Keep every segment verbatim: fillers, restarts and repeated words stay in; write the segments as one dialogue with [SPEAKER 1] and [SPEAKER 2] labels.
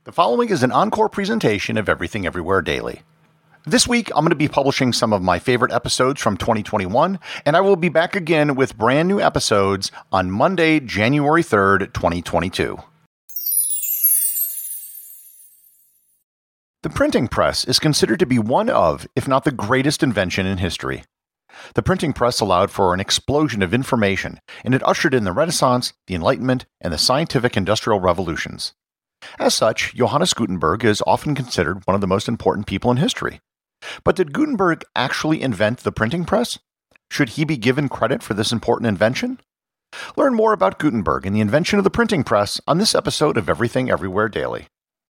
[SPEAKER 1] The following is an encore presentation of Everything Everywhere Daily. This week, I'm going to be publishing some of my favorite episodes from twenty twenty-one, and I will be back again with brand new episodes on Monday, January third, twenty twenty-two. The printing press is considered to be one of, if not the greatest invention in history. The printing press allowed for an explosion of information, and it ushered in the Renaissance, the Enlightenment, and the scientific industrial revolutions. As such, Johannes Gutenberg is often considered one of the most important people in history. But did Gutenberg actually invent the printing press? Should he be given credit for this important invention? Learn more about Gutenberg and the invention of the printing press on this episode of Everything Everywhere Daily.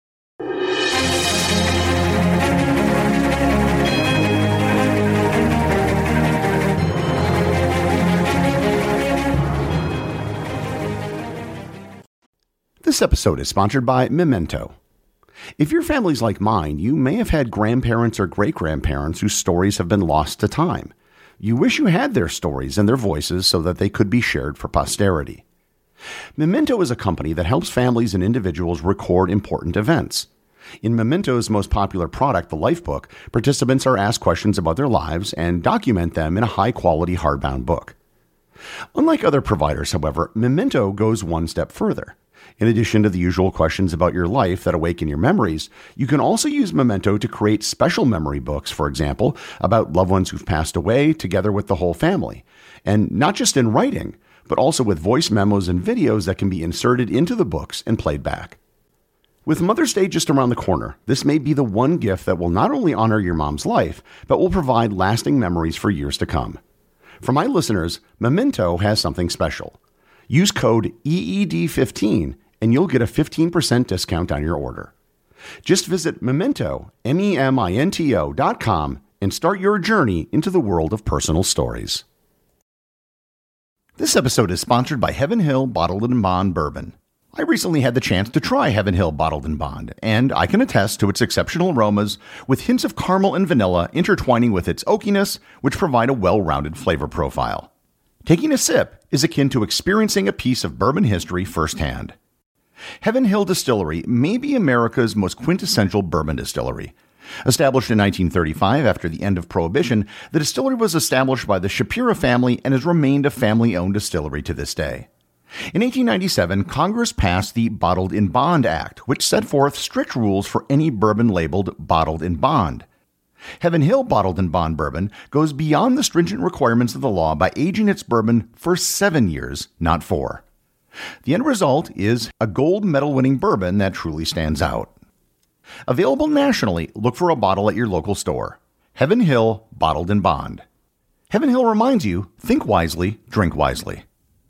[SPEAKER 1] This episode is sponsored by Memento. If your family's like mine, you may have had grandparents or great-grandparents whose stories have been lost to time. You wish you had their stories and their voices so that they could be shared for posterity. Memento is a company that helps families and individuals record important events. In Memento's most popular product, the Lifebook, participants are asked questions about their lives and document them in a high-quality hardbound book. Unlike other providers, however, Memento goes one step further. In addition to the usual questions about your life that awaken your memories, you can also use Memento to create special memory books, for example, about loved ones who've passed away together with the whole family. And not just in writing, but also with voice memos and videos that can be inserted into the books and played back. With Mother's Day just around the corner, this may be the one gift that will not only honor your mom's life, but will provide lasting memories for years to come. For my listeners, Memento has something special. Use code E E D fifteen and you'll get a fifteen percent discount on your order. Just visit Memento, M E M I N T O dot com and start your journey into the world of personal stories. This episode is sponsored by Heaven Hill Bottled and Bond Bourbon. I recently had the chance to try Heaven Hill Bottled and Bond, and I can attest to its exceptional aromas with hints of caramel and vanilla intertwining with its oakiness, which provide a well-rounded flavor profile. Taking a sip is akin to experiencing a piece of bourbon history firsthand. Heaven Hill Distillery may be America's most quintessential bourbon distillery. Established in nineteen thirty-five after the end of Prohibition, the distillery was established by the Shapira family and has remained a family-owned distillery to this day. In eighteen ninety-seven, Congress passed the Bottled in Bond Act, which set forth strict rules for any bourbon labeled bottled in bond. Heaven Hill Bottled and Bond Bourbon goes beyond the stringent requirements of the law by aging its bourbon for seven years, not four. The end result is a gold medal-winning bourbon that truly stands out. Available nationally, look for a bottle at your local store. Heaven Hill Bottled and Bond. Heaven Hill reminds you, think wisely, drink wisely.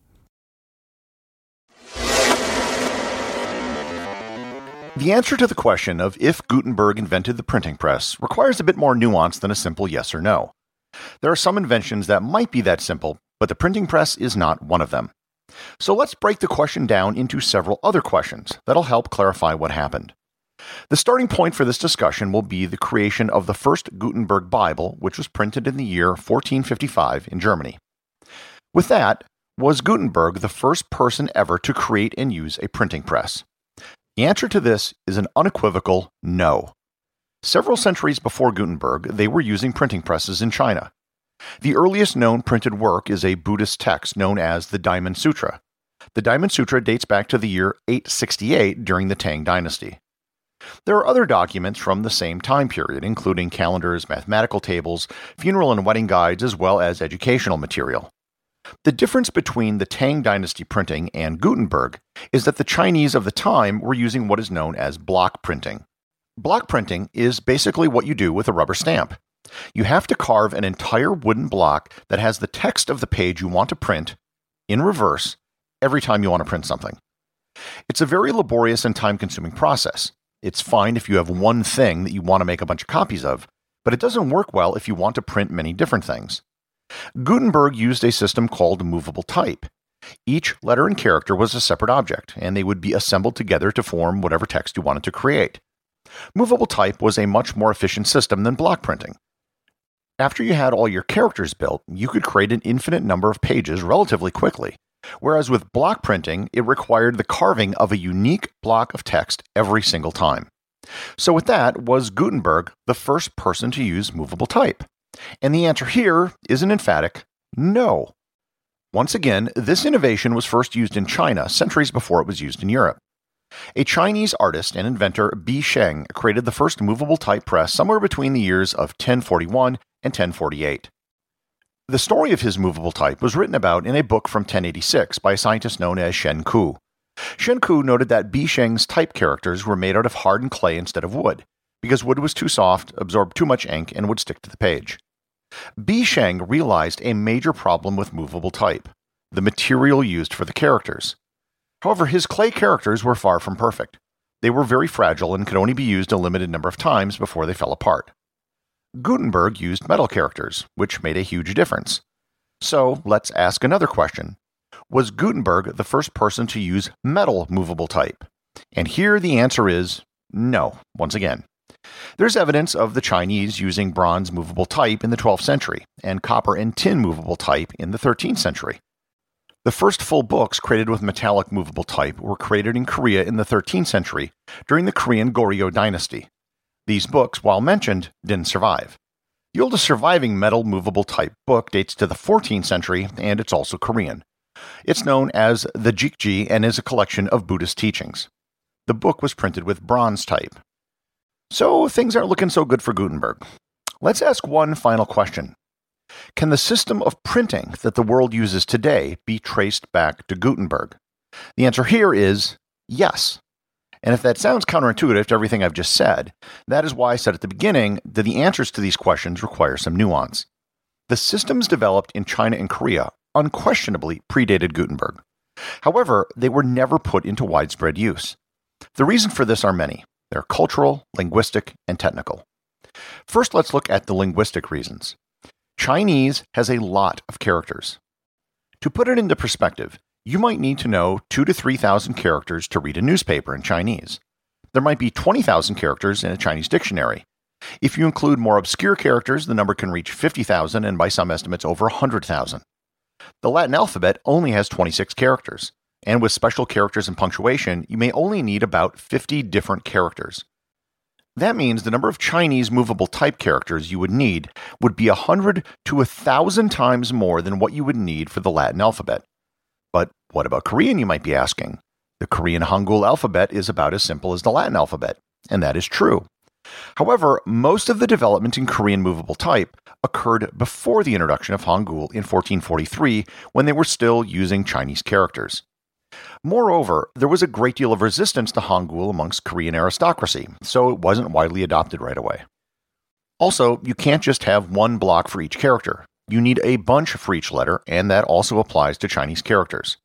[SPEAKER 1] The answer to the question of if Gutenberg invented the printing press requires a bit more nuance than a simple yes or no. There are some inventions that might be that simple, but the printing press is not one of them. So let's break the question down into several other questions that'll help clarify what happened. The starting point for this discussion will be the creation of the first Gutenberg Bible, which was printed in the year fourteen fifty-five in Germany. With that, was Gutenberg the first person ever to create and use a printing press? The answer to this is an unequivocal no. Several centuries before Gutenberg, they were using printing presses in China. The earliest known printed work is a Buddhist text known as the Diamond Sutra. The Diamond Sutra dates back to the year eight sixty-eight during the Tang Dynasty. There are other documents from the same time period, including calendars, mathematical tables, funeral and wedding guides, as well as educational material. The difference between the Tang Dynasty printing and Gutenberg is that the Chinese of the time were using what is known as block printing. Block printing is basically what you do with a rubber stamp. You have to carve an entire wooden block that has the text of the page you want to print in reverse every time you want to print something. It's a very laborious and time-consuming process. It's fine if you have one thing that you want to make a bunch of copies of, but it doesn't work well if you want to print many different things. Gutenberg used a system called movable type. Each letter and character was a separate object, and they would be assembled together to form whatever text you wanted to create. Movable type was a much more efficient system than block printing. After you had all your characters built, you could create an infinite number of pages relatively quickly, whereas with block printing, it required the carving of a unique block of text every single time. So with that, was Gutenberg the first person to use movable type? And the answer here is an emphatic no. Once again, this innovation was first used in China centuries before it was used in Europe. A Chinese artist and inventor, Bi Sheng, created the first movable type press somewhere between the years of ten forty-one and ten forty-eight. The story of his movable type was written about in a book from ten eighty-six by a scientist known as Shen Ku. Shen Ku noted that Bi Sheng's type characters were made out of hardened clay instead of wood, because wood was too soft, absorbed too much ink, and would stick to the page. Bi Sheng realized a major problem with movable type: the material used for the characters. However, his clay characters were far from perfect. They were very fragile and could only be used a limited number of times before they fell apart. Gutenberg used metal characters, which made a huge difference. So, let's ask another question. Was Gutenberg the first person to use metal movable type? And here the answer is no, once again. There's evidence of the Chinese using bronze movable type in the twelfth century, and copper and tin movable type in the thirteenth century. The first full books created with metallic movable type were created in Korea in the thirteenth century during the Korean Goryeo dynasty. These books, while mentioned, didn't survive. The oldest surviving metal movable type book dates to the fourteenth century, and it's also Korean. It's known as the Jikji and is a collection of Buddhist teachings. The book was printed with bronze type. So things aren't looking so good for Gutenberg. Let's ask one final question. Can the system of printing that the world uses today be traced back to Gutenberg? The answer here is yes. And if that sounds counterintuitive to everything I've just said, that is why I said at the beginning that the answers to these questions require some nuance. The systems developed in China and Korea unquestionably predated Gutenberg. However, they were never put into widespread use. The reasons for this are many. They're cultural, linguistic, and technical. First, let's look at the linguistic reasons. Chinese has a lot of characters. To put it into perspective, you might need to know two to three thousand characters to read a newspaper in Chinese. There might be twenty thousand characters in a Chinese dictionary. If you include more obscure characters, the number can reach fifty thousand and by some estimates over one hundred thousand. The Latin alphabet only has twenty-six characters, and with special characters and punctuation, you may only need about fifty different characters. That means the number of Chinese movable type characters you would need would be one hundred to one thousand times more than what you would need for the Latin alphabet. But what about Korean, you might be asking? The Korean Hangul alphabet is about as simple as the Latin alphabet, and that is true. However, most of the development in Korean movable type occurred before the introduction of Hangul in fourteen forty-three, when they were still using Chinese characters. Moreover, there was a great deal of resistance to Hangul amongst Korean aristocracy, so it wasn't widely adopted right away. Also, you can't just have one block for each character. You need a bunch for each letter, and that also applies to Chinese characters.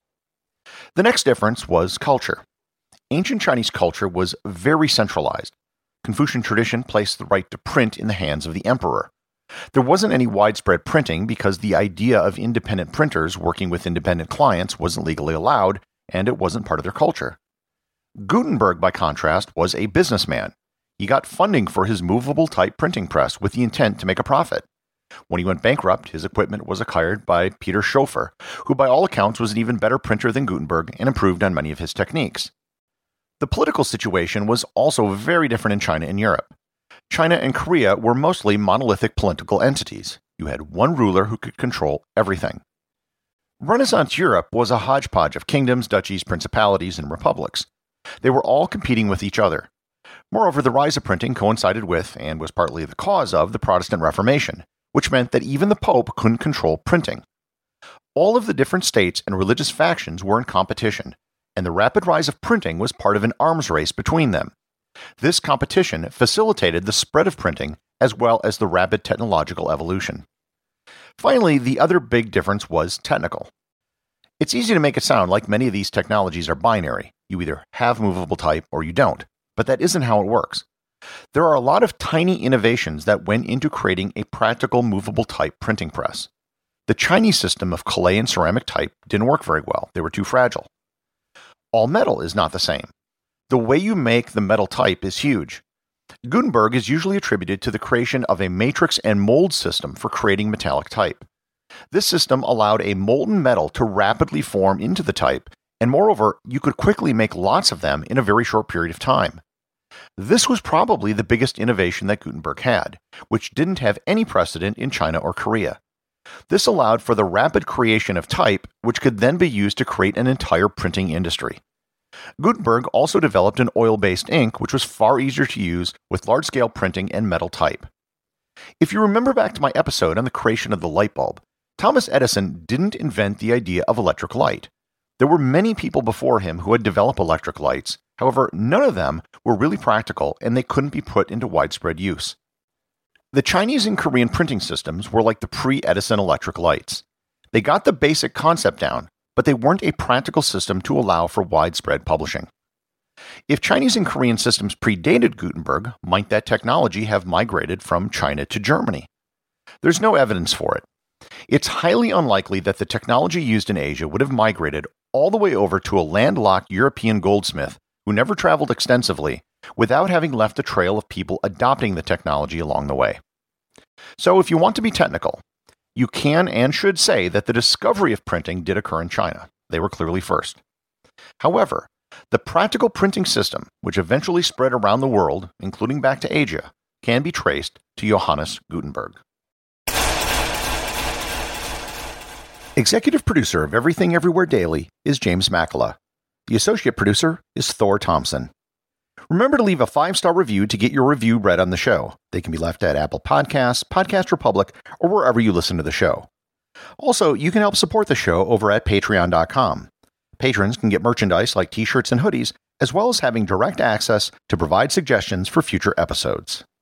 [SPEAKER 1] The next difference was culture. Ancient Chinese culture was very centralized. Confucian tradition placed the right to print in the hands of the emperor. There wasn't any widespread printing because the idea of independent printers working with independent clients wasn't legally allowed, and it wasn't part of their culture. Gutenberg, by contrast, was a businessman. He got funding for his movable type printing press with the intent to make a profit. When he went bankrupt, his equipment was acquired by Peter Schoeffer, who by all accounts was an even better printer than Gutenberg and improved on many of his techniques. The political situation was also very different in China and Europe. China and Korea were mostly monolithic political entities. You had one ruler who could control everything. Renaissance Europe was a hodgepodge of kingdoms, duchies, principalities, and republics. They were all competing with each other. Moreover, the rise of printing coincided with, and was partly the cause of, the Protestant Reformation, which meant that even the Pope couldn't control printing. All of the different states and religious factions were in competition, and the rapid rise of printing was part of an arms race between them. This competition facilitated the spread of printing as well as the rapid technological evolution. Finally, the other big difference was technical. It's easy to make it sound like many of these technologies are binary. You either have movable type or you don't, but that isn't how it works. There are a lot of tiny innovations that went into creating a practical movable type printing press. The Chinese system of clay and ceramic type didn't work very well. They were too fragile. All metal is not the same. The way you make the metal type is huge. Gutenberg is usually attributed to the creation of a matrix and mold system for creating metallic type. This system allowed a molten metal to rapidly form into the type, and moreover, you could quickly make lots of them in a very short period of time. This was probably the biggest innovation that Gutenberg had, which didn't have any precedent in China or Korea. This allowed for the rapid creation of type, which could then be used to create an entire printing industry. Gutenberg also developed an oil-based ink, which was far easier to use with large-scale printing and metal type. If you remember back to my episode on the creation of the light bulb, Thomas Edison didn't invent the idea of electric light. There were many people before him who had developed electric lights. However, none of them were really practical and they couldn't be put into widespread use. The Chinese and Korean printing systems were like the pre-Edison electric lights. They got the basic concept down, but they weren't a practical system to allow for widespread publishing. If Chinese and Korean systems predated Gutenberg, might that technology have migrated from China to Germany? There's no evidence for it. It's highly unlikely that the technology used in Asia would have migrated all the way over to a landlocked European goldsmith who never traveled extensively without having left a trail of people adopting the technology along the way. So if you want to be technical, you can and should say that the discovery of printing did occur in China. They were clearly first. However, the practical printing system, which eventually spread around the world, including back to Asia, can be traced to Johannes Gutenberg. Executive producer of Everything Everywhere Daily is James Makala. The associate producer is Thor Thompson. Remember to leave a five-star review to get your review read on the show. They can be left at Apple Podcasts, Podcast Republic, or wherever you listen to the show. Also, you can help support the show over at patreon dot com. Patrons can get merchandise like t-shirts and hoodies, as well as having direct access to provide suggestions for future episodes.